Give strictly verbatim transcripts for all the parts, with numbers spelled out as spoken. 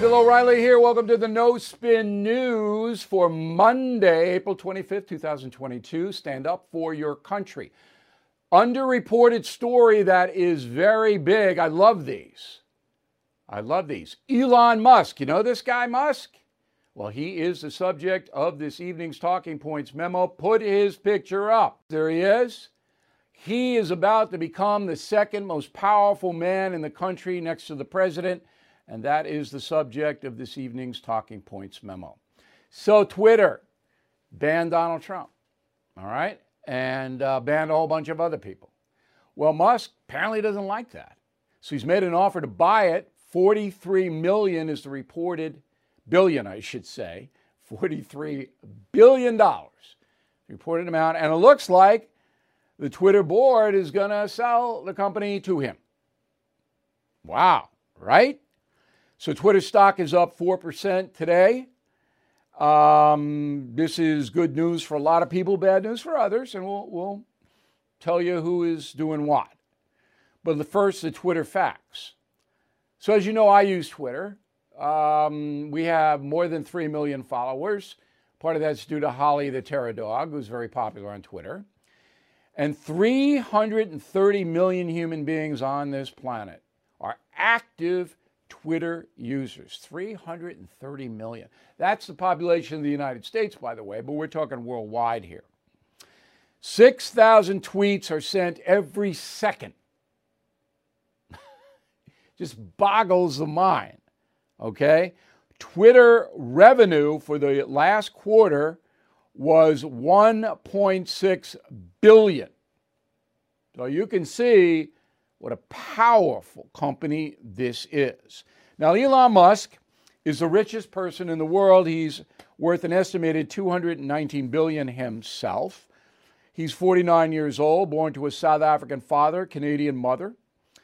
Bill O'Reilly here. Welcome to the No Spin News for Monday, April twenty-fifth, twenty twenty-two. Stand up for your country. Underreported story that is very big. I love these. I love these. Elon Musk. You know this guy, Musk? Well, he is the subject of this evening's Talking Points memo. Put his picture up. There he is. He is about to become the second most powerful man in the country next to the president. And that is the subject of this evening's Talking Points memo. So Twitter banned Donald Trump, all right, and uh, banned a whole bunch of other people. Well, Musk apparently doesn't like that. So he's made an offer to buy it. forty-three million is the reported, billion I should say, forty-three billion dollars, reported amount. And it looks like the Twitter board is going to sell the company to him. Wow, right? So Twitter stock is up four percent today. Um, this is good news for a lot of people, bad news for others, and we'll, we'll tell you who is doing what. But the first, the Twitter facts. So as you know, I use Twitter. Um, we have more than three million followers. Part of that's due to Holly the Terror Dog, who's very popular on Twitter. And three hundred thirty million human beings on this planet are active Twitter users. three hundred thirty million. That's the population of the United States, by the way, but we're talking worldwide here. six thousand tweets are sent every second. Just boggles the mind, okay? Twitter revenue for the last quarter was one point six billion dollars. So you can see what a powerful company this is. Now, Elon Musk is the richest person in the world. He's worth an estimated two hundred nineteen billion dollars himself. He's forty-nine years old, born to a South African father, Canadian mother.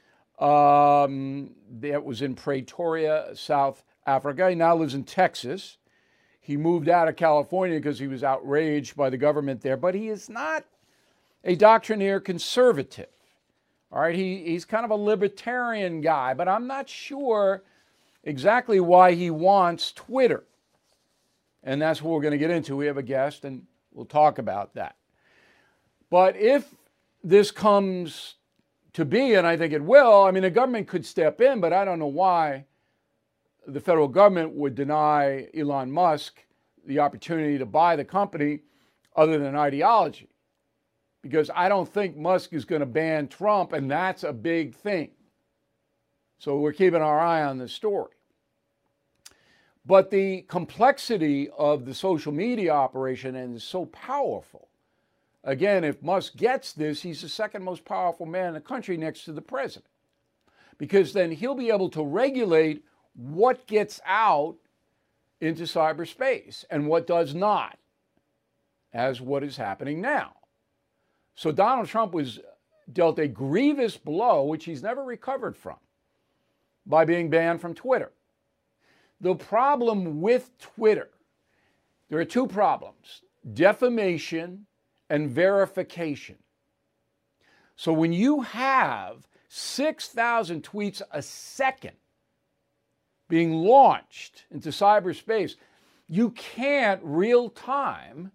Um, that was in Pretoria, South Africa. He now lives in Texas. He moved out of California because he was outraged by the government there, but he is not a doctrinaire conservative. All right, he, he's kind of a libertarian guy, but I'm not sure exactly why he wants Twitter. And that's what we're going to get into. We have a guest, and we'll talk about that. But if this comes to be, and I think it will, I mean, the government could step in, but I don't know why the federal government would deny Elon Musk the opportunity to buy the company other than ideology. Because I don't think Musk is going to ban Trump, and that's a big thing. So we're keeping our eye on this story. But the complexity of the social media operation is so powerful. Again, if Musk gets this, he's the second most powerful man in the country next to the president. Because then he'll be able to regulate what gets out into cyberspace and what does not, as what is happening now. So Donald Trump was dealt a grievous blow, which he's never recovered from, by being banned from Twitter. The problem with Twitter, there are two problems: defamation and verification. So when you have six thousand tweets a second being launched into cyberspace, you can't real time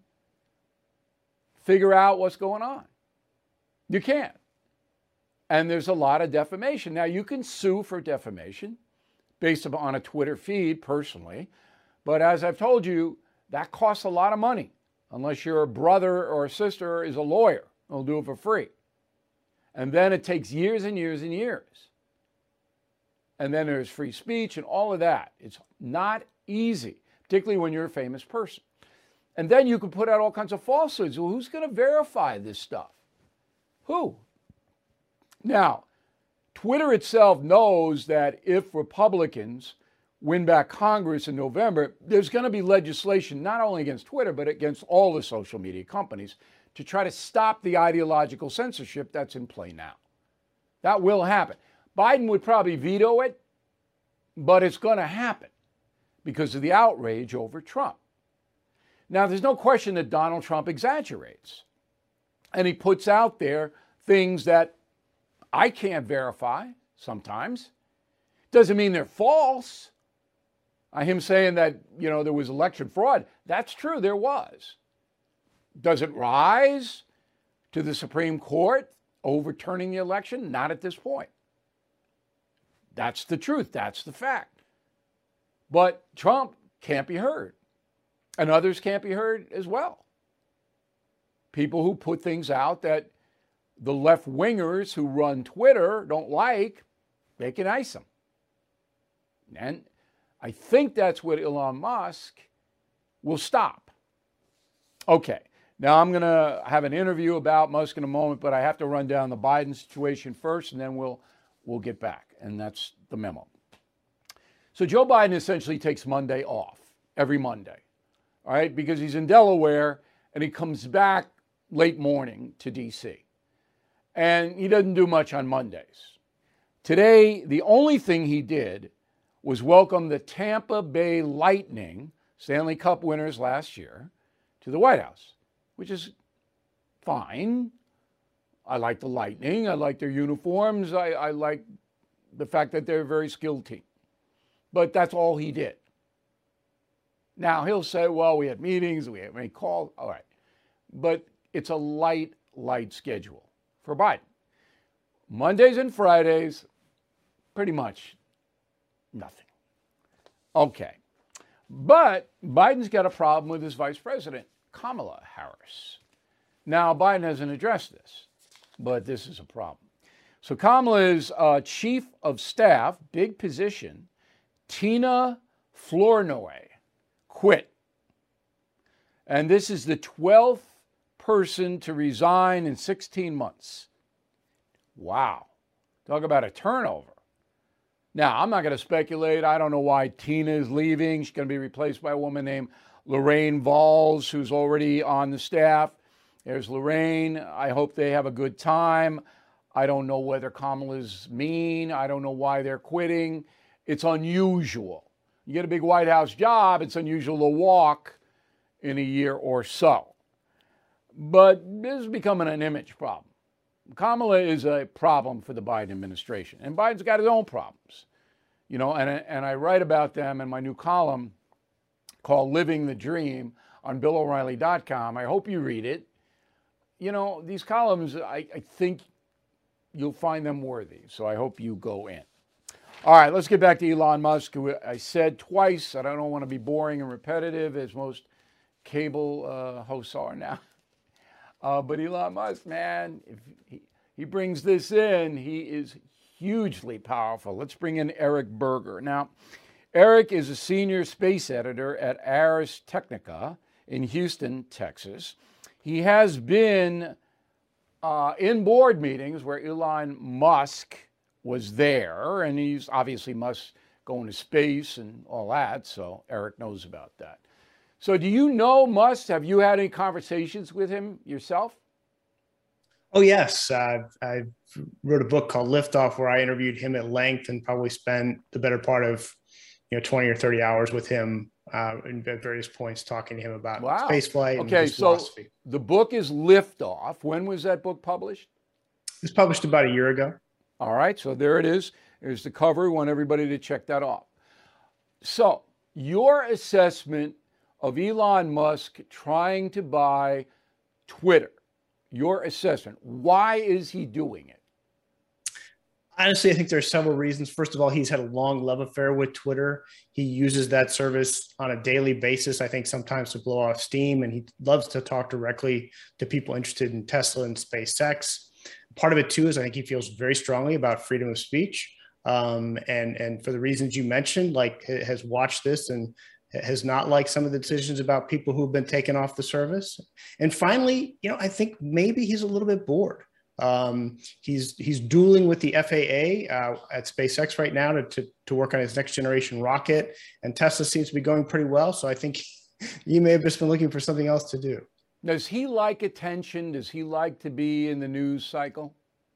figure out what's going on. You can't. And there's a lot of defamation. Now, you can sue for defamation based upon a Twitter feed personally, but as I've told you, that costs a lot of money unless your brother or sister is a lawyer. They'll do it for free. And then it takes years and years and years. And then there's free speech and all of that. It's not easy, particularly when you're a famous person. And then you can put out all kinds of falsehoods. Well, who's going to verify this stuff? Who? Now, Twitter itself knows that if Republicans win back Congress in November, there's going to be legislation not only against Twitter, but against all the social media companies to try to stop the ideological censorship that's in play now. That will happen. Biden would probably veto it, but it's going to happen because of the outrage over Trump. Now, there's no question that Donald Trump exaggerates. And he puts out there things that I can't verify sometimes. Doesn't mean they're false. Uh, him saying that, you know, there was election fraud. That's true, there was. Does it rise to the Supreme Court overturning the election? Not at this point. That's the truth. That's the fact. But Trump can't be heard. And others can't be heard as well. People who put things out that the left-wingers who run Twitter don't like, they can ice them. And I think that's what Elon Musk will stop. Okay, now I'm going to have an interview about Musk in a moment, but I have to run down the Biden situation first, and then we'll we'll get back. And that's the memo. So Joe Biden essentially takes Monday off, every Monday, all right, because he's in Delaware, and he comes back late morning to D C. And he doesn't do much on Mondays. Today, the only thing he did was welcome the Tampa Bay Lightning, Stanley Cup winners last year, to the White House, which is fine. I like the Lightning. I like their uniforms. I, I like the fact that they're a very skilled team. But that's all he did. Now, he'll say, well, we had meetings, we had many calls. All right. But it's a light, light schedule for Biden. Mondays and Fridays, pretty much nothing. Okay. But Biden's got a problem with his vice president, Kamala Harris. Now, Biden hasn't addressed this, but this is a problem. So Kamala's uh, chief of staff, big position, Tina Flournoy, quit. And this is the twelfth person to resign in sixteen months. Wow. Talk about a turnover. Now, I'm not going to speculate. I don't know why Tina is leaving. She's going to be replaced by a woman named Lorraine Valls, who's already on the staff. There's Lorraine. I hope they have a good time. I don't know whether Kamala's mean. I don't know why they're quitting. It's unusual. You get a big White House job, it's unusual to walk in a year or so. But this is becoming an image problem. Kamala is a problem for the Biden administration, and Biden's got his own problems, you know, and, and I write about them in my new column called Living the Dream on Bill O'Reilly dot com. I hope you read it. You know, these columns, I, I think you'll find them worthy, so I hope you go in. All right, let's get back to Elon Musk, who I said twice, I don't want to be boring and repetitive, as most cable uh, hosts are now. Uh, but Elon Musk, man, if he, he brings this in, he is hugely powerful. Let's bring in Eric Berger. Now, Eric is a senior space editor at Ars Technica in Houston, Texas. He has been uh, in board meetings where Elon Musk was there, and he's obviously Musk going to space and all that, so Eric knows about that. So do you know Musk? Have you had any conversations with him yourself? Oh, yes. Uh, I wrote a book called Liftoff where I interviewed him at length and probably spent the better part of you know twenty or thirty hours with him uh, at various points talking to him about wow. spaceflight and okay, his so philosophy. The book is Liftoff. When was that book published? It was published about a year ago. All right, so there it is. There's the cover. We want everybody to check that off. So your assessment of Elon Musk trying to buy Twitter, your assessment, why is he doing it? Honestly, I think there are several reasons. First of all, he's had a long love affair with Twitter. He uses that service on a daily basis, I think sometimes to blow off steam, and he loves to talk directly to people interested in Tesla and SpaceX. Part of it, too, is I think he feels very strongly about freedom of speech. Um, and, and for the reasons you mentioned, like has watched this and has not liked some of the decisions about people who've been taken off the service. And finally, you know, I think maybe he's a little bit bored. Um, he's he's dueling with the F A A uh, at SpaceX right now to, to to work on his next generation rocket, and Tesla seems to be going pretty well. So I think you may have just been looking for something else to do. Does he like attention? Does he like to be in the news cycle?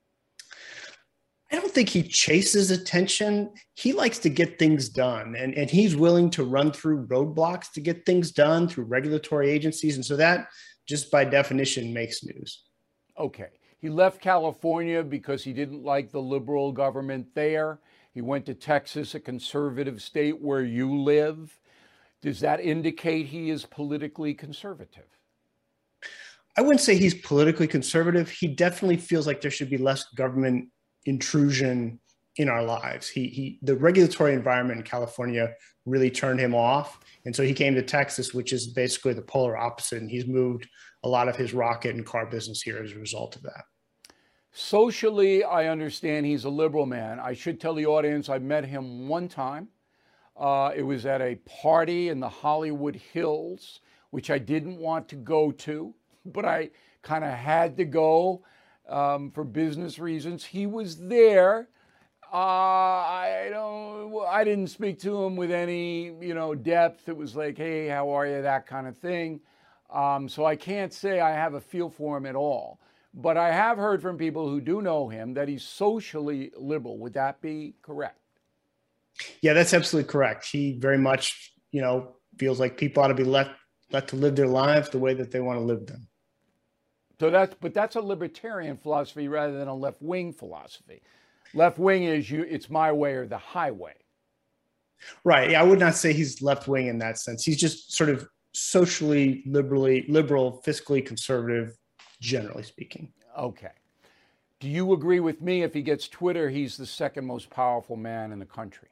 I don't think he chases attention. He likes to get things done, and, and he's willing to run through roadblocks to get things done through regulatory agencies. And so that just by definition makes news. Okay. He left California because he didn't like the liberal government there. He went to Texas, a conservative state where you live. Does that indicate he is politically conservative? I wouldn't say he's politically conservative. He definitely feels like there should be less government intrusion in our lives. He, he, the regulatory environment in California really turned him off. And so he came to Texas, which is basically the polar opposite. And he's moved a lot of his rocket and car business here as a result of that. Socially, I understand he's a liberal man. I should tell the audience I met him one time. Uh, it was at a party in the Hollywood Hills, which I didn't want to go to, but I kind of had to go um, for business reasons. He was there. Uh, I don't. I didn't speak to him with any, you know, depth. It was like, hey, how are you? That kind of thing. Um, so I can't say I have a feel for him at all. But I have heard from people who do know him that he's socially liberal. Would that be correct? Yeah, that's absolutely correct. He very much, you know, feels like people ought to be left let to live their lives the way that they want to live them. So that's, but that's a libertarian philosophy rather than a left-wing philosophy. Left-wing is you, it's my way or the highway. Right. Yeah, I would not say he's left-wing in that sense. He's just sort of socially liberally liberal, fiscally conservative, generally speaking. Okay. Do you agree with me if he gets Twitter, he's the second most powerful man in the country?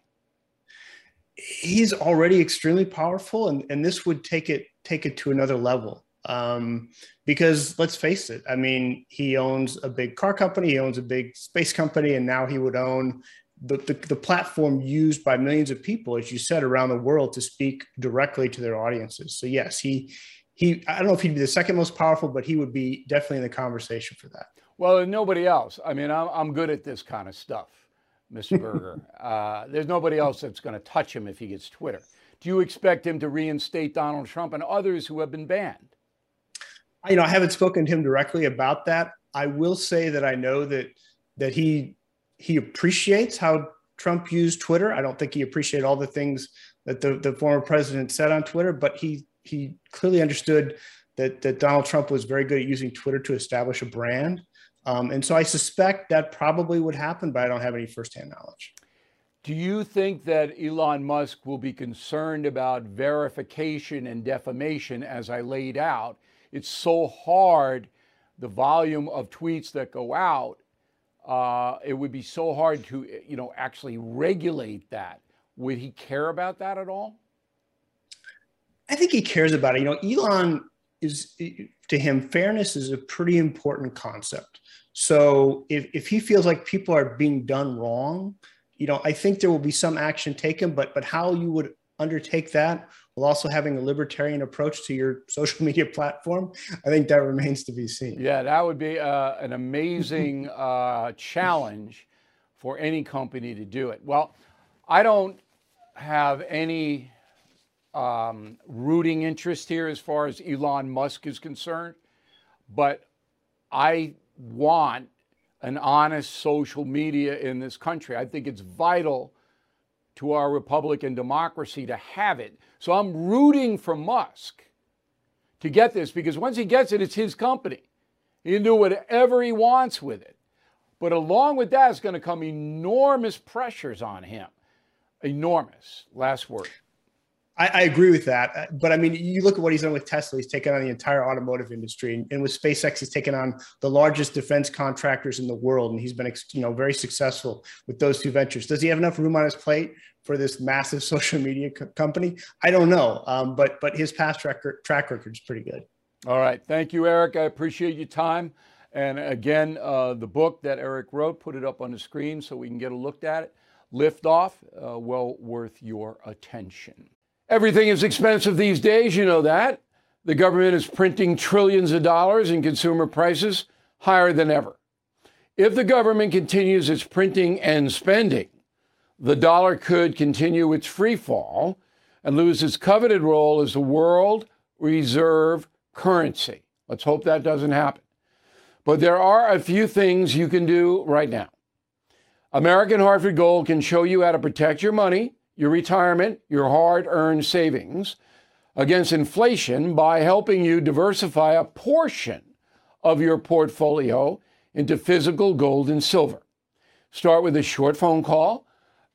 He's already extremely powerful, and, and this would take it take it to another level. Um, because let's face it, I mean, he owns a big car company, he owns a big space company, and now he would own the, the, the platform used by millions of people, as you said, around the world to speak directly to their audiences. So yes, he he I don't know if he'd be the second most powerful, but he would be definitely in the conversation for that. Well, nobody else. I mean, I'm, I'm good at this kind of stuff, Mister Berger. uh, there's nobody else that's going to touch him if he gets Twitter. Do you expect him to reinstate Donald Trump and others who have been banned? You know, I haven't spoken to him directly about that. I will say that I know that that he he appreciates how Trump used Twitter. I don't think he appreciated all the things that the, the former president said on Twitter, but he he clearly understood that that Donald Trump was very good at using Twitter to establish a brand. Um, and so I suspect that probably would happen, but I don't have any firsthand knowledge. Do you think that Elon Musk will be concerned about verification and defamation as I laid out? It's so hard, the volume of tweets that go out, uh, it would be so hard to, you know, actually regulate that. Would he care about that at all? I think he cares about it. You know, Elon is, to him, fairness is a pretty important concept. So if, if he feels like people are being done wrong, you know, I think there will be some action taken, but but how you would undertake that while also having a libertarian approach to your social media platform, I think that remains to be seen. Yeah, that would be uh, an amazing uh, challenge for any company to do it. Well, I don't have any um, rooting interest here as far as Elon Musk is concerned, but I want an honest social media in this country. I think it's vital to our Republican democracy to have it. So I'm rooting for Musk to get this, because once he gets it, it's his company. He can do whatever he wants with it. But along with that is going to come enormous pressures on him. Enormous. Last word. I, I agree with that. But I mean, you look at what he's done with Tesla. He's taken on the entire automotive industry. And, and with SpaceX, he's taken on the largest defense contractors in the world. And he's been, you know, very successful with those two ventures. Does he have enough room on his plate for this massive social media co- company? I don't know. Um, but but his past track, track record is pretty good. All right. Thank you, Eric. I appreciate your time. And again, uh, the book that Eric wrote, put it up on the screen so we can get a look at it. Lift Off, uh, well worth your attention. Everything is expensive these days, you know that. The government is printing trillions of dollars and consumer prices higher than ever. If the government continues its printing and spending, the dollar could continue its free fall and lose its coveted role as the world reserve currency. Let's hope that doesn't happen. But there are a few things you can do right now. American Hartford Gold can show you how to protect your money, your retirement, your hard-earned savings against inflation by helping you diversify a portion of your portfolio into physical gold and silver. Start with a short phone call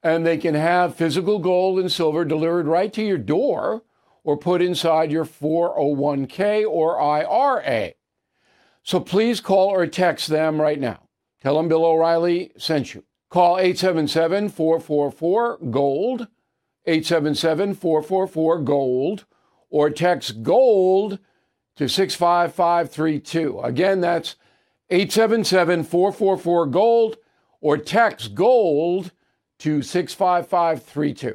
And they can have physical gold and silver delivered right to your door or put inside your four oh one k or I R A. So please call or text them right now. Tell them Bill O'Reilly sent you. Call eight seven seven, four four four, GOLD, eight seven seven, four four four, GOLD, or text GOLD to six five five three two. Again, that's eight seven seven, four four four, GOLD, or text GOLD to six five five three two.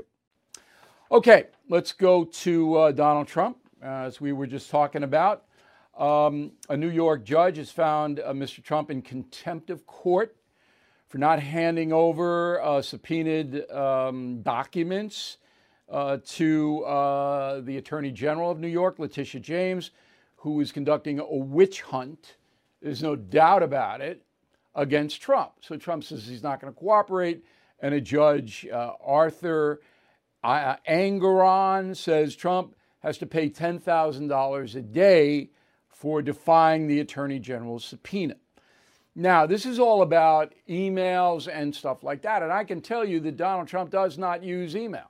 Okay, let's go to uh, Donald Trump, uh, as we were just talking about. Um, a New York judge has found uh, Mister Trump in contempt of court for not handing over uh, subpoenaed um, documents uh, to uh, the Attorney General of New York, Letitia James, who is conducting a witch hunt, there's no doubt about it, against Trump. So Trump says he's not going to cooperate. And a judge, uh, Arthur uh, Angeron, says Trump has to pay ten thousand dollars a day for defying the Attorney General's subpoena. Now, this is all about emails and stuff like that. And I can tell you that Donald Trump does not use email.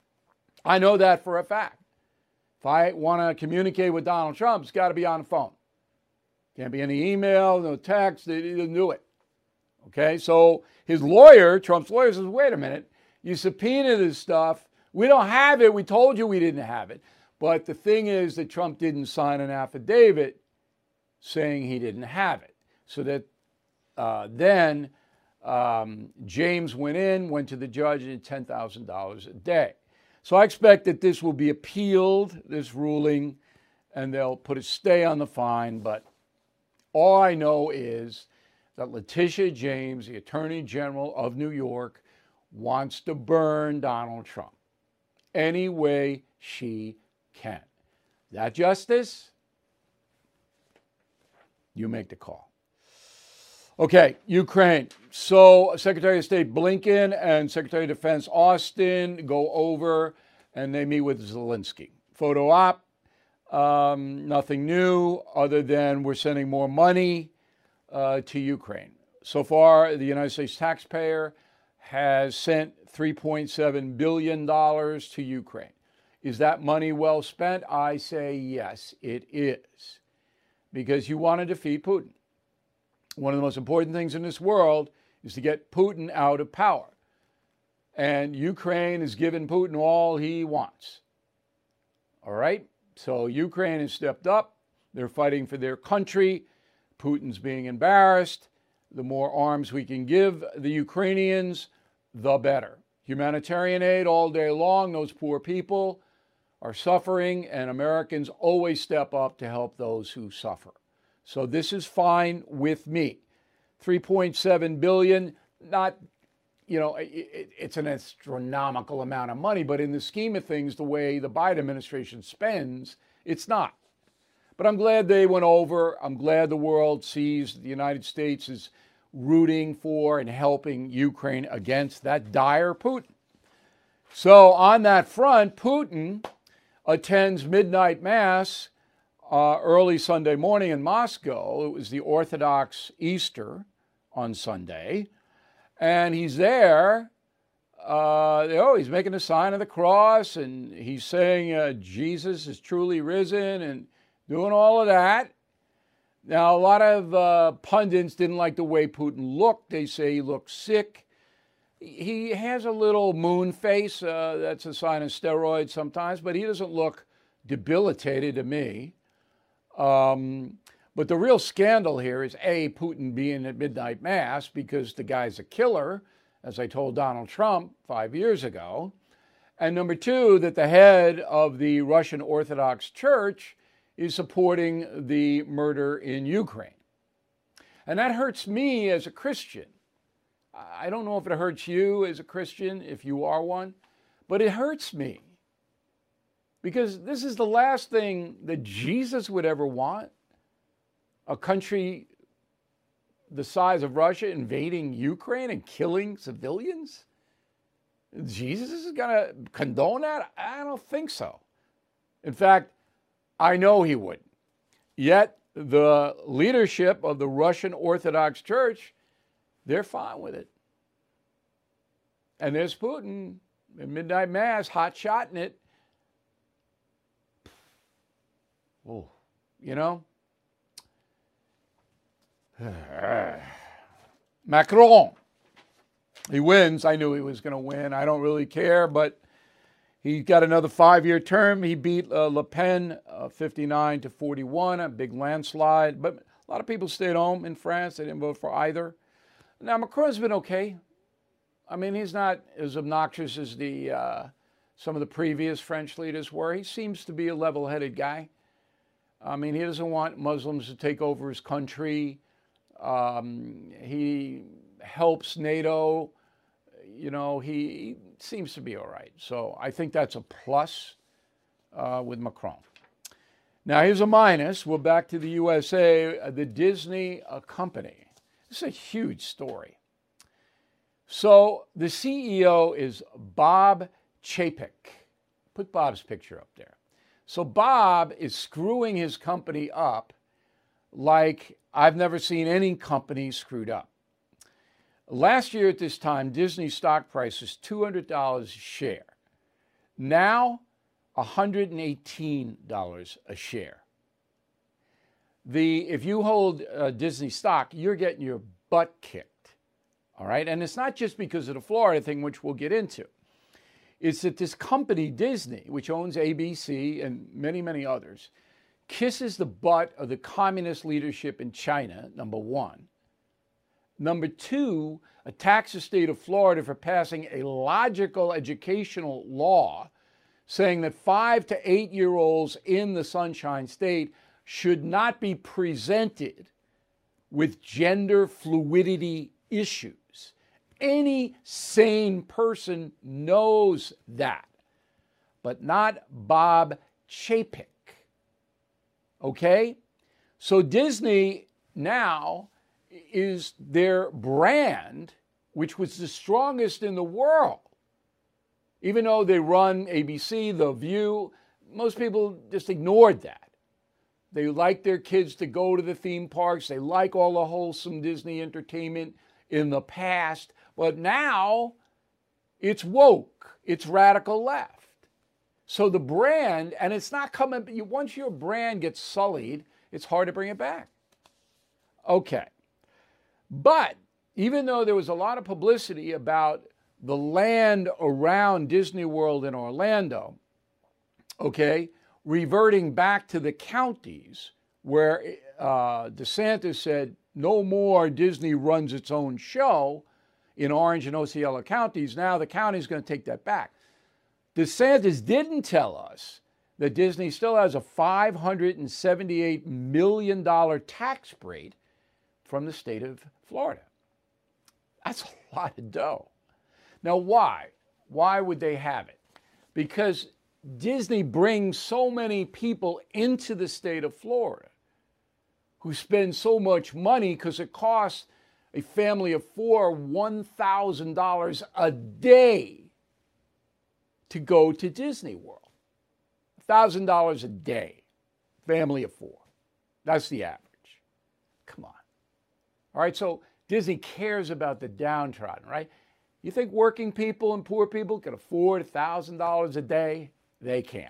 I know that for a fact. If I want to communicate with Donald Trump, it's got to be on the phone. Can't be any email, no text. He doesn't do it. Okay, so his lawyer, Trump's lawyer, says, wait a minute, you subpoenaed this stuff. We don't have it. We told you we didn't have it. But the thing is that Trump didn't sign an affidavit saying he didn't have it. So that uh, then um, James went in, went to the judge, and ten thousand dollars a day. So I expect that this will be appealed, this ruling, and they'll put a stay on the fine. But all I know is that Letitia James, the Attorney General of New York, wants to burn Donald Trump any way she can. That justice? You make the call. Okay, Ukraine. So Secretary of State Blinken and Secretary of Defense Austin go over and they meet with Zelensky. Photo op, um, nothing new other than we're sending more money Uh, to Ukraine. So far, the United States taxpayer has sent three point seven billion dollars to Ukraine. Is that money well spent? I say yes, it is. Because you want to defeat Putin. One of the most important things in this world is to get Putin out of power. And Ukraine has given Putin all he wants. All right? So Ukraine has stepped up. They're fighting for their country. Putin's being embarrassed. The more arms we can give the Ukrainians, the better. Humanitarian aid all day long. Those poor people are suffering, and Americans always step up to help those who suffer. So this is fine with me. three point seven billion dollars, not, you know, it, it's an astronomical amount of money, but in the scheme of things, the way the Biden administration spends, it's not. But I'm glad they went over. I'm glad the world sees the United States is rooting for and helping Ukraine against that dire Putin. So on that front, Putin attends midnight mass uh, early Sunday morning in Moscow. It was the Orthodox Easter on Sunday. And he's there. Uh, oh, he's making a sign of the cross, and he's saying uh, Jesus is truly risen, and doing all of that. Now, a lot of uh, pundits didn't like the way Putin looked. They say he looked sick. He has a little moon face. Uh, that's a sign of steroids sometimes, but he doesn't look debilitated to me. Um, but the real scandal here is, A, Putin being at midnight mass because the guy's a killer, as I told Donald Trump five years ago. And number two, that the head of the Russian Orthodox Church is supporting the murder in Ukraine. And that hurts me as a Christian. I don't know if it hurts you as a Christian, if you are one, but it hurts me. Because this is the last thing that Jesus would ever want. A country the size of Russia invading Ukraine and killing civilians? Jesus is going to condone that? I don't think so. In fact, I know he would. Yet the leadership of the Russian Orthodox Church, they're fine with it. And there's Putin in midnight mass, hot shotting it. Oh, you know? Macron. He wins. I knew he was going to win. I don't really care, but he got another five-year term. He beat uh, Le Pen uh, fifty-nine to forty-one, a big landslide. But a lot of people stayed home in France. They didn't vote for either. Now, Macron's been okay. I mean, he's not as obnoxious as the uh, some of the previous French leaders were. He seems to be a level-headed guy. I mean, he doesn't want Muslims to take over his country. Um, he helps NATO. You know, he, he seems to be all right. So I think that's a plus uh, with Macron. Now, here's a minus. We're back to the U S A, uh, the Disney uh, company. This is a huge story. So the C E O is Bob Chapek. Put Bob's picture up there. So Bob is screwing his company up like I've never seen any company screwed up. Last year at this time, Disney stock price was two hundred dollars a share. Now, one hundred eighteen dollars a share. The, if you hold uh, Disney stock, you're getting your butt kicked. All right. And it's not just because of the Florida thing, which we'll get into. It's that this company, Disney, which owns A B C and many, many others, kisses the butt of the communist leadership in China, number one. Number two, attacks the state of Florida for passing a logical educational law saying that five to eight year olds in the Sunshine State should not be presented with gender fluidity issues. Any sane person knows that, but not Bob Chapek. Okay? So Disney now is their brand, which was the strongest in the world. Even though they run A B C, The View, most people just ignored that. They like their kids to go to the theme parks. They like all the wholesome Disney entertainment in the past. But now it's woke. It's radical left. So the brand, and it's not coming, once your brand gets sullied, it's hard to bring it back. Okay. But even though there was a lot of publicity about the land around Disney World in Orlando, okay, reverting back to the counties where uh, DeSantis said no more Disney runs its own show in Orange and Osceola counties, now the county's going to take that back. DeSantis didn't tell us that Disney still has a five hundred seventy-eight million dollars tax rate from the state of Florida. That's a lot of dough. Now, why? Why would they have it? Because Disney brings so many people into the state of Florida who spend so much money because it costs a family of four one thousand dollars a day to go to Disney World. one thousand dollars a day, family of four. That's the average. Come on. All right, so Disney cares about the downtrodden, right? You think working people and poor people can afford one thousand dollars a day? They can't.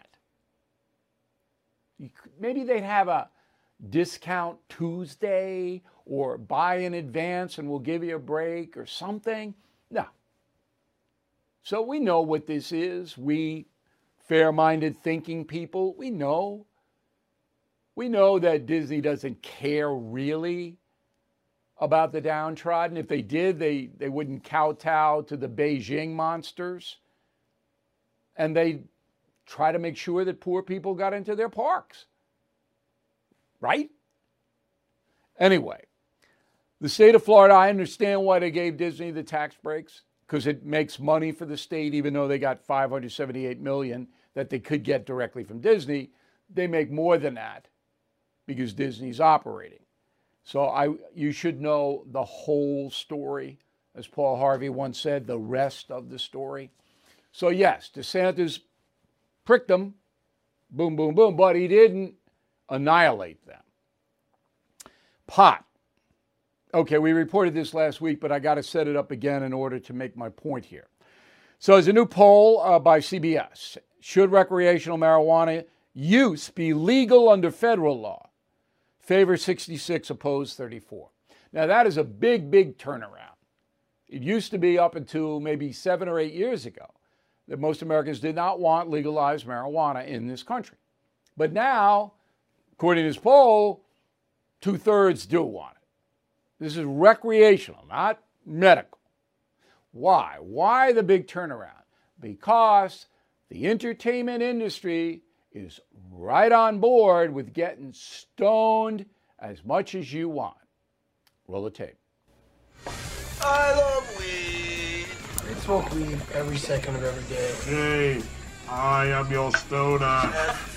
You, maybe they'd have a discount Tuesday or buy in advance and we'll give you a break or something. No. So we know what this is. We fair-minded thinking people, we know. We know that Disney doesn't care really about the downtrodden. If they did, they, they wouldn't kowtow to the Beijing monsters. And they try to make sure that poor people got into their parks. Right? Anyway, the state of Florida, I understand why they gave Disney the tax breaks, because it makes money for the state, even though they got five hundred seventy-eight million dollars that they could get directly from Disney. They make more than that because Disney's operating. So I, you should know the whole story. As Paul Harvey once said, the rest of the story. So yes, DeSantis pricked them, boom, boom, boom, but he didn't annihilate them. Pot. Okay, we reported this last week, but I got to set it up again in order to make my point here. So there's a new poll uh, by C B S. Should recreational marijuana use be legal under federal law? Favor sixty-six, opposed thirty-four. Now that is a big, big turnaround. It used to be up until maybe seven or eight years ago that most Americans did not want legalized marijuana in this country. But now, according to this poll, two-thirds do want it. This is recreational, not medical. Why? Why the big turnaround? Because the entertainment industry is right on board with getting stoned as much as you want. Roll the tape. I love weed. I smoke weed every second of every day. Hey, I am your stoner.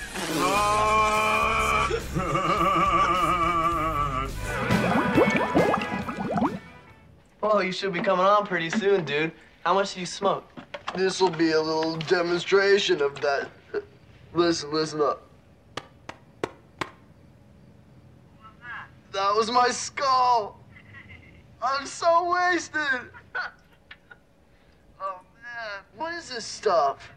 Oh, you should be coming on pretty soon, dude. How much do you smoke? This will be a little demonstration of that. Listen, listen up. That was my skull. I'm so wasted. Oh, man. What is this stuff?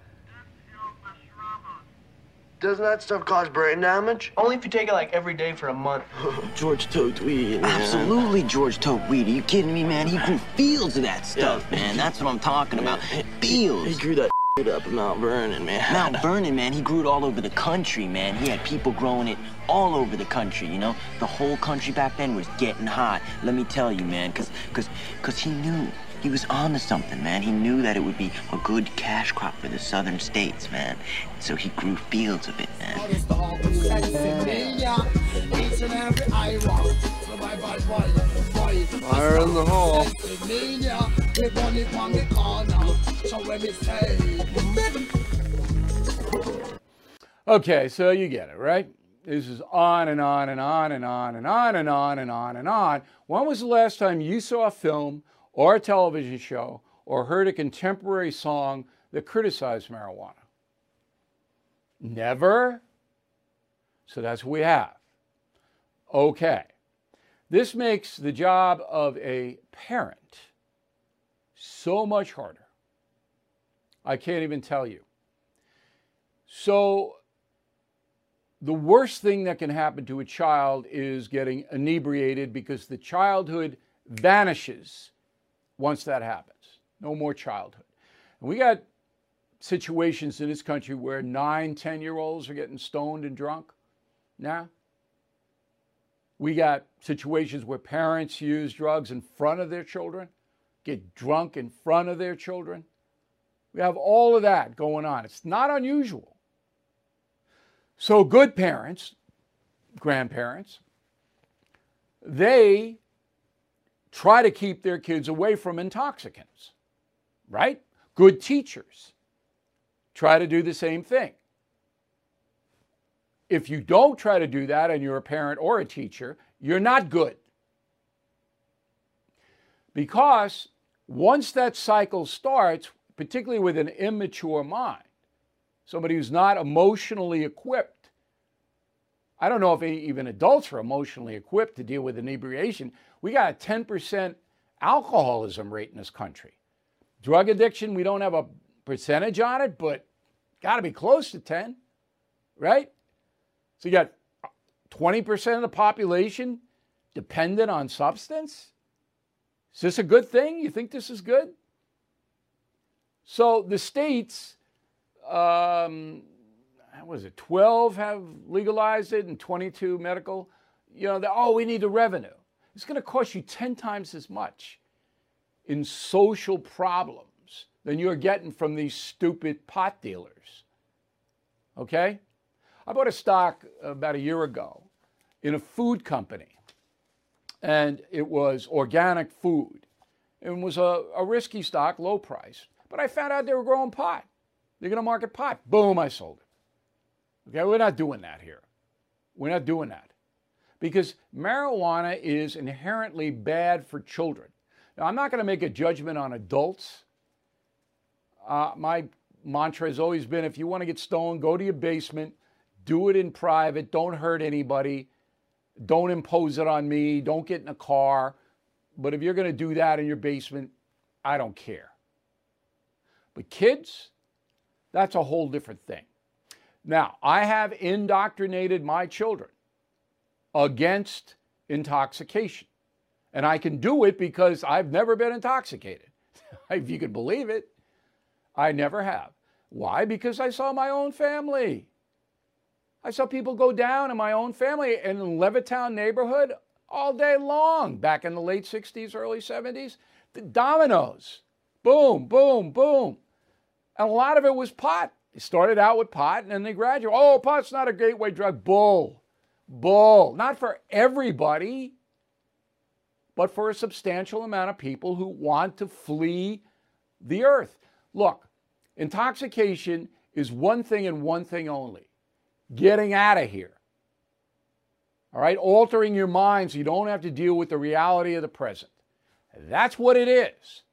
Doesn't that stuff cause brain damage? Only if you take it like every day for a month. George tote weed. Absolutely George tote weed. Are you kidding me, man? He grew fields of that stuff, yeah. man. That's what I'm talking about. Fields. He grew that up in Mount Vernon, man. Mount Vernon, man. He grew it all over the country, man. He had people growing it all over the country, you know? The whole country back then was getting hot. Let me tell you, man, because cause, cause he knew. He was on to something, man. He knew that it would be a good cash crop for the southern states, man. So he grew fields of it, man. Fire in the hall. Okay, so you get it, right? This is on and on and on and on and on and on and on and on. When was the last time you saw a film or a television show or heard a contemporary song that criticized marijuana? Never? So that's what we have. Okay. This makes the job of a parent so much harder. I can't even tell you. So the worst thing that can happen to a child is getting inebriated, because the childhood vanishes once that happens. No more childhood. And we got situations in this country where nine, ten-year-olds are getting stoned and drunk now. We got situations where parents use drugs in front of their children, get drunk in front of their children. We have all of that going on. It's not unusual. So good parents, grandparents, they try to keep their kids away from intoxicants, right? Good teachers try to do the same thing. If you don't try to do that and you're a parent or a teacher, you're not good. Because once that cycle starts, particularly with an immature mind, somebody who's not emotionally equipped, I don't know if even adults are emotionally equipped to deal with inebriation. We got a ten percent alcoholism rate in this country. Drug addiction, we don't have a percentage on it, but got to be close to ten, right? So you got twenty percent of the population dependent on substance. Is this a good thing? You think this is good? So the states, um, what was it, twelve have legalized it and twenty-two medical. You know, oh, we need the revenue. It's going to cost you ten times as much in social problems than you're getting from these stupid pot dealers. Okay? I bought a stock about a year ago in a food company, and it was organic food. It was a, a risky stock, low price, but I found out they were growing pot. They're going to market pot. Boom, I sold it. Okay, we're not doing that here. We're not doing that. Because marijuana is inherently bad for children. Now, I'm not going to make a judgment on adults. Uh, my mantra has always been, if you want to get stoned, go to your basement, do it in private, don't hurt anybody, don't impose it on me, don't get in a car. But if you're going to do that in your basement, I don't care. But kids, that's a whole different thing. Now, I have indoctrinated my children against intoxication. And I can do it because I've never been intoxicated. If you could believe it, I never have. Why? Because I saw my own family. I saw people go down in my own family in the Levittown neighborhood all day long back in the late sixties, early seventies. The dominoes. Boom, boom, boom. And a lot of it was pot. They started out with pot and then they graduated. Oh, pot's not a gateway drug. Bull. Bull. Not for everybody, but for a substantial amount of people who want to flee the earth. Look, intoxication is one thing and one thing only. Getting out of here. All right? Altering your mind so you don't have to deal with the reality of the present. That's what it is.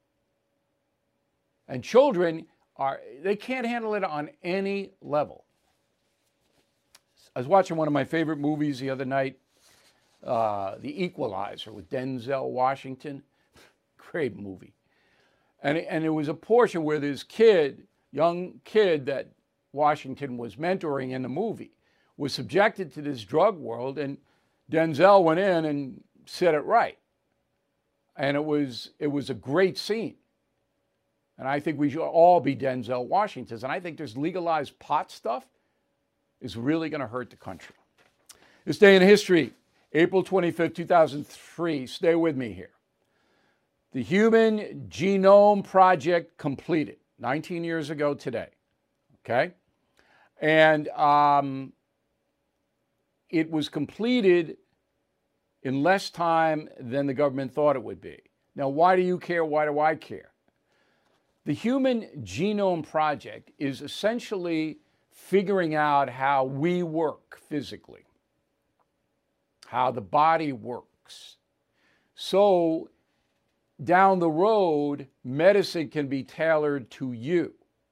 And children are, they can't handle it on any level. I was watching one of my favorite movies the other night, uh, The Equalizer with Denzel Washington. Great movie. And, and there was a portion where this kid, young kid that Washington was mentoring in the movie, was subjected to this drug world, and Denzel went in and said it right. And it was it was a great scene. And I think we should all be Denzel Washingtons. And I think this legalized pot stuff is really going to hurt the country. This day in history, April twenty-fifth, two thousand three. Stay with me here. The Human Genome Project completed nineteen years ago today. Okay? And um, it was completed in less time than the government thought it would be. Now, why do you care? Why do I care? The Human Genome Project is essentially figuring out how we work physically, how the body works. So down the road, medicine can be tailored to you.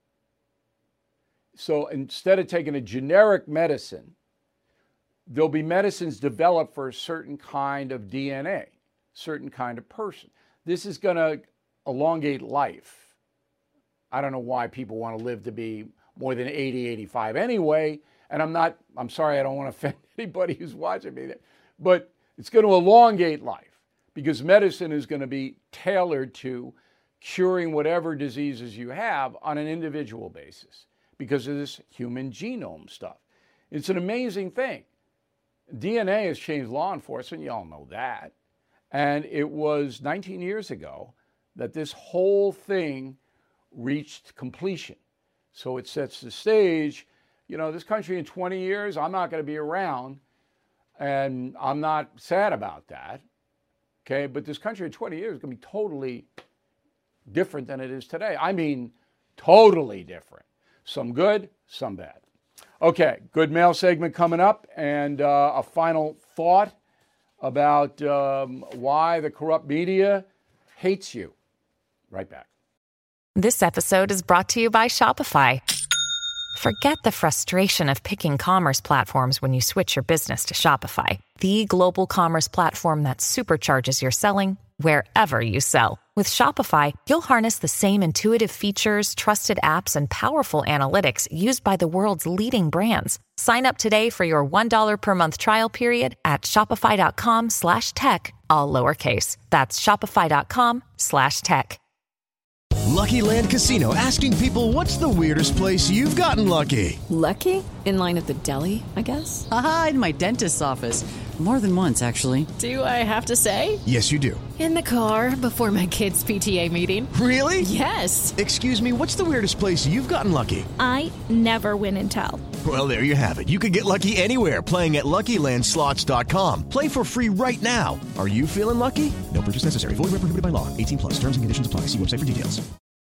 So instead of taking a generic medicine, there'll be medicines developed for a certain kind of D N A, certain kind of person. This is going to elongate life. I don't know why people want to live to be more than eighty, eighty-five anyway. And I'm not, I'm sorry, I don't want to offend anybody who's watching me, but it's going to elongate life because medicine is going to be tailored to curing whatever diseases you have on an individual basis because of this human genome stuff. It's an amazing thing. D N A has changed law enforcement, you all know that. And it was nineteen years ago that this whole thing reached completion. So it sets the stage. You know, this country in twenty years, I'm not going to be around, and I'm not sad about that. Okay, but this country in twenty years is going to be totally different than it is today. I mean, totally different. Some good, some bad. Okay, good mail segment coming up, and uh, a final thought about um, why the corrupt media hates you. Right back. This episode is brought to you by Shopify. Forget the frustration of picking commerce platforms when you switch your business to Shopify, the global commerce platform that supercharges your selling wherever you sell. With Shopify, you'll harness the same intuitive features, trusted apps, and powerful analytics used by the world's leading brands. Sign up today for your one dollar per month trial period at shopify.com slash tech, all lowercase. That's shopify.com slash tech. Lucky Land Casino, asking people, what's the weirdest place you've gotten lucky? Lucky? In line at the deli, I guess? Aha, in my dentist's office. More than once, actually. Do I have to say? Yes, you do. In the car before my kids' P T A meeting. Really? Yes. Excuse me, what's the weirdest place you've gotten lucky? I never win and tell. Well, there you have it. You can get lucky anywhere, playing at Lucky Land Slots dot com. Play for free right now. Are you feeling lucky? No purchase necessary. Void where prohibited by law. eighteen plus. Terms and conditions apply. See website for details.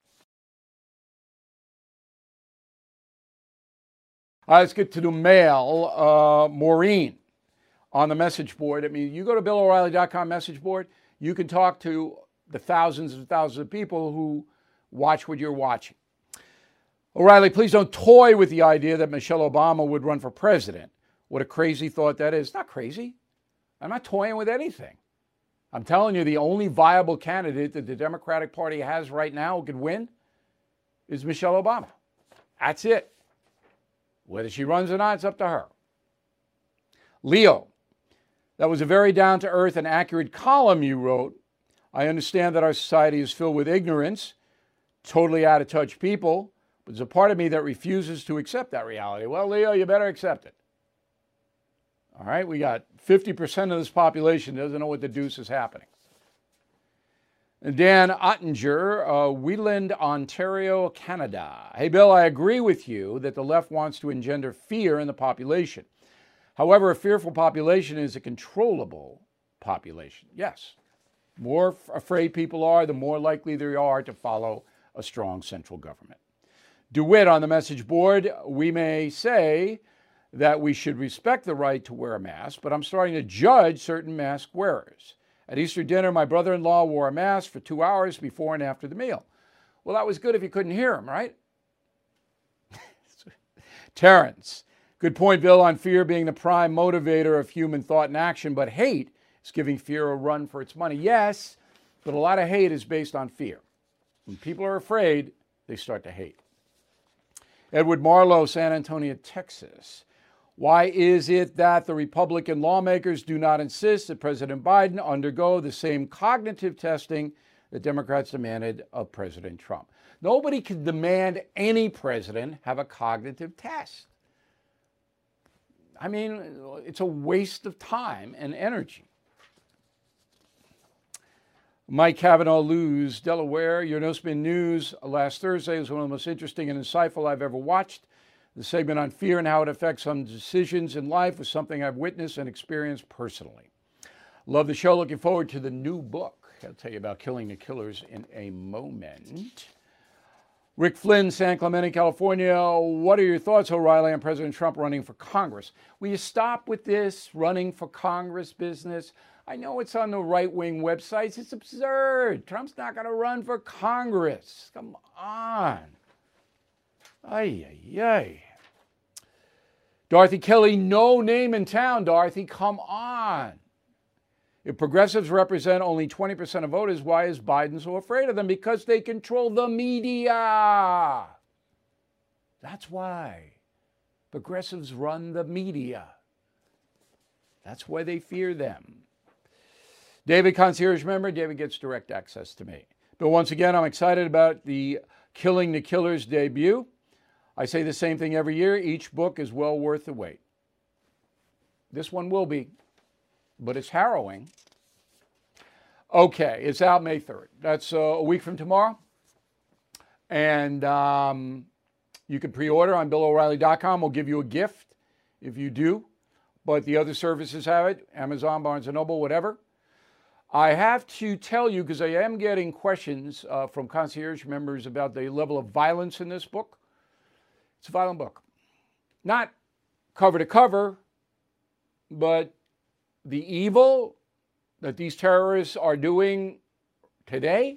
All right, let's get to the mail. Uh, Maureen on the message board. I mean, you go to Bill O'Reilly dot com message board, you can talk to the thousands and thousands of people who watch what you're watching. O'Reilly, please don't toy with the idea that Michelle Obama would run for president. What a crazy thought that is. It's not crazy. I'm not toying with anything. I'm telling you, the only viable candidate that the Democratic Party has right now who could win is Michelle Obama. That's it. Whether she runs or not, it's up to her. Leo, that was a very down-to-earth and accurate column you wrote. I understand that our society is filled with ignorance, totally out-of-touch people, but there's a part of me that refuses to accept that reality. Well, Leo, you better accept it. All right, we got fifty percent of this population doesn't know what the deuce is happening. And Dan Ottinger, uh, Wheeland, Ontario, Canada. Hey, Bill, I agree with you that the left wants to engender fear in the population. However, a fearful population is a controllable population. Yes. More f- afraid people are, the more likely they are to follow a strong central government. DeWitt on the message board, we may say that we should respect the right to wear a mask, but I'm starting to judge certain mask wearers. At Easter dinner, my brother-in-law wore a mask for two hours before and after the meal. Well, that was good if you couldn't hear him, right? Terrence, good point, Bill, on fear being the prime motivator of human thought and action, but hate is giving fear a run for its money. Yes, but a lot of hate is based on fear. When people are afraid, they start to hate. Edward Marlowe, San Antonio, Texas. Why is it that the Republican lawmakers do not insist that President Biden undergo the same cognitive testing that Democrats demanded of President Trump? Nobody can demand any president have a cognitive test. I mean, it's a waste of time and energy. Mike Kavanaugh, Lewes, Delaware. Your No Spin News last Thursday was one of the most interesting and insightful I've ever watched. The segment on fear and how it affects some decisions in life was something I've witnessed and experienced personally. Love the show. Looking forward to the new book. I'll tell you about Killing the Killers in a moment. Rick Flynn, San Clemente, California. What are your thoughts, O'Reilly, on President Trump running for Congress? Will you stop with this running for Congress business? I know it's on the right-wing websites. It's absurd. Trump's not going to run for Congress. Come on. Ay, ay, ay. Dorothy Kelly, no name in town, Dorothy. Come on. If progressives represent only twenty percent of voters, why is Biden so afraid of them? Because they control the media. That's why. Progressives run the media. That's why they fear them. David, concierge member. David gets direct access to me. But once again, I'm excited about the Killing the Killers debut. I say the same thing every year. Each book is well worth the wait. This one will be, but it's harrowing. Okay, it's out May third. That's uh, a week from tomorrow. And um, you can pre-order on Bill O'Reilly dot com. We'll give you a gift if you do. But the other services have it, Amazon, Barnes and Noble, whatever. I have to tell you, because I am getting questions uh, from concierge members about the level of violence in this book. It's a violent book. Not cover to cover, but the evil that these terrorists are doing today,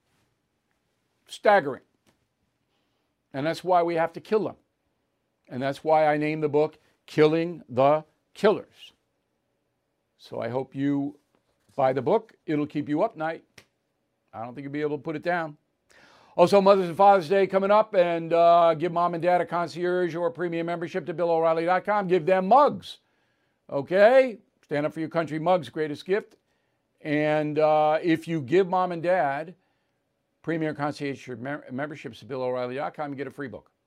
staggering. And that's why we have to kill them. And that's why I named the book Killing the Killers. So I hope you buy the book. It'll keep you up night. I don't think you'll be able to put it down. Also, Mother's and Father's Day coming up, and uh, give mom and dad a concierge or a premium membership to Bill O'Reilly dot com. Give them mugs, okay? Stand up for your country mugs, greatest gift. And uh, if you give mom and dad premium concierge mem- memberships to Bill O'Reilly dot com, you get a free book.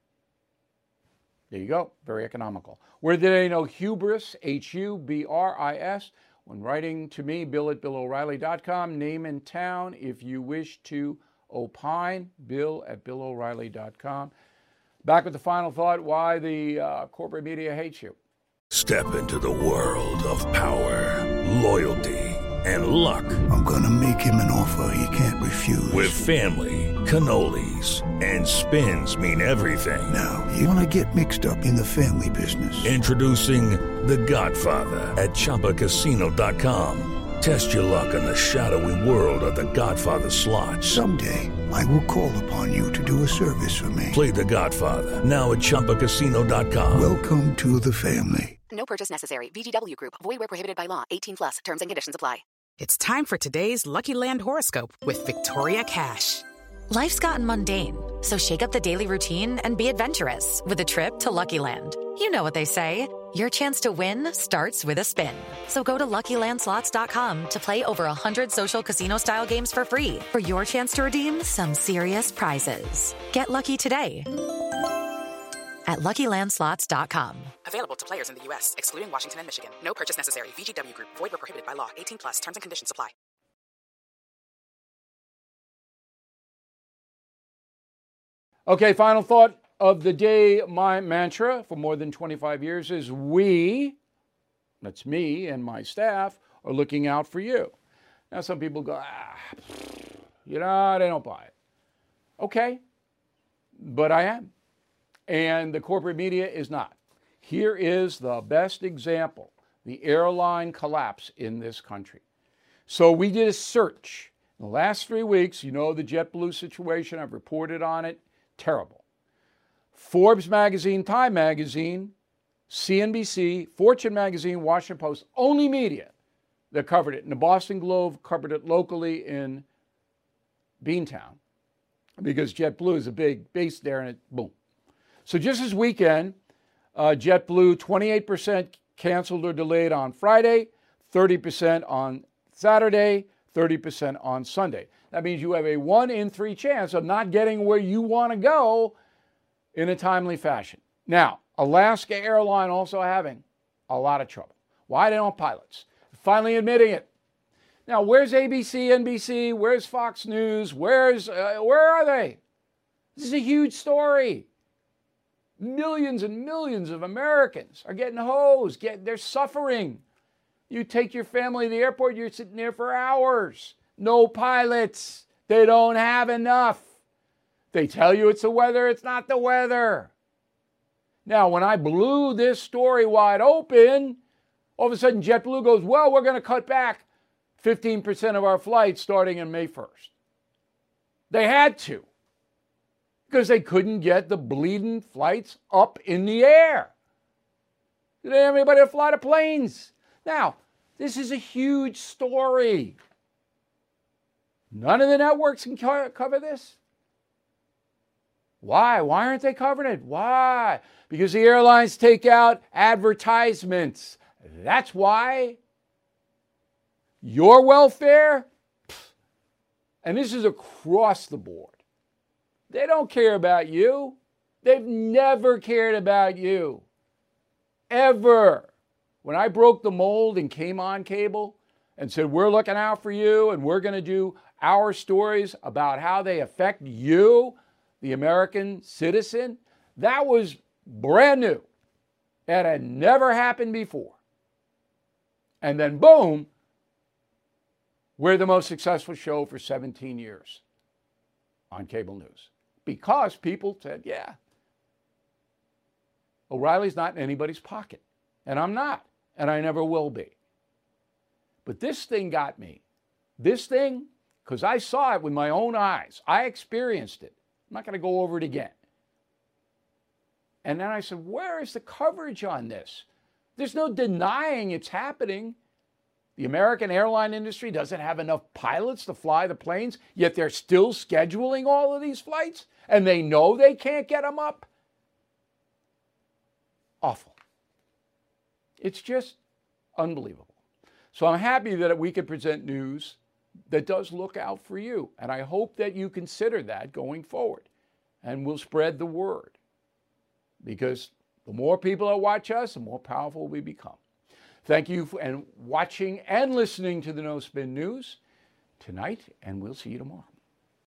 There you go, very economical. Where did they know hubris, H U B R I S? When writing to me, Bill at Bill O'Reilly dot com, name and town if you wish to opine, Bill at Bill O'Reilly dot com. Back with the final thought, why the uh, corporate media hates you. Step into the world of power, loyalty, and luck. I'm going to make him an offer he can't refuse. With family, cannolis, and spins mean everything. Now, you want to get mixed up in the family business. Introducing The Godfather at Chumba Casino dot com. Test your luck in the shadowy world of The Godfather slot. Someday, I will call upon you to do a service for me. Play The Godfather, now at Chumba Casino dot com. Welcome to the family. No purchase necessary. V G W Group. Void where prohibited by law. eighteen plus. Terms and conditions apply. It's time for today's Lucky Land horoscope with Victoria Cash. Life's gotten mundane, so shake up the daily routine and be adventurous with a trip to Lucky Land. You know what they say, your chance to win starts with a spin. So go to Lucky Land Slots dot com to play over one hundred social casino-style games for free for your chance to redeem some serious prizes. Get lucky today at Lucky Land Slots dot com. Available to players in the U S, excluding Washington and Michigan. No purchase necessary. V G W Group. Void where prohibited by law. eighteen plus. Terms and conditions apply. Okay, final thought of the day. My mantra for more than twenty-five years is we, that's me and my staff, are looking out for you. Now, some people go, ah, you know, they don't buy it. Okay, but I am. And the corporate media is not. Here is the best example, the airline collapse in this country. So we did a search. In the last three weeks, you know the JetBlue situation, I've reported on it. Terrible. Forbes magazine, Time magazine, C N B C, Fortune magazine, Washington Post, only media that covered it. And the Boston Globe covered it locally in Beantown because JetBlue is a big base there and it, boom. So just this weekend, uh, JetBlue, twenty-eight percent canceled or delayed on Friday, thirty percent on Saturday, thirty percent on Sunday. That means you have a one in three chance of not getting where you want to go in a timely fashion. Now, Alaska Airline also having a lot of trouble. Why? They don't have pilots. Finally admitting it. Now, where's A B C, N B C? Where's Fox News? Where's, uh, where are they? This is a huge story. Millions and millions of Americans are getting hosed. Get, they're suffering. You take your family to the airport, you're sitting there for hours. No pilots. They don't have enough. They tell you it's the weather. It's not the weather. Now, when I blew this story wide open, all of a sudden JetBlue goes, well, we're going to cut back fifteen percent of our flights starting on May first. They had to because they couldn't get the bleeding flights up in the air. They didn't have anybody to fly the planes. Now, this is a huge story. None of the networks can cover this. Why? Why aren't they covering it? Why? Because the airlines take out advertisements. That's why. Your welfare, and this is across the board. They don't care about you. They've never cared about you. Ever. When I broke the mold and came on cable and said, we're looking out for you and we're going to do our stories about how they affect you, the American citizen, that was brand new. That had never happened before. And then boom, we're the most successful show for seventeen years on cable news. Because people said, yeah, O'Reilly's not in anybody's pocket. And I'm not. And I never will be. But this thing got me. This thing, because I saw it with my own eyes. I experienced it. I'm not going to go over it again. And then I said, where is the coverage on this? There's no denying it's happening. The American airline industry doesn't have enough pilots to fly the planes, yet they're still scheduling all of these flights, and they know they can't get them up. Awful. It's just unbelievable. So I'm happy that we can present news that does look out for you. And I hope that you consider that going forward. And we'll spread the word. Because the more people that watch us, the more powerful we become. Thank you for and watching and listening to the No Spin News tonight, and we'll see you tomorrow.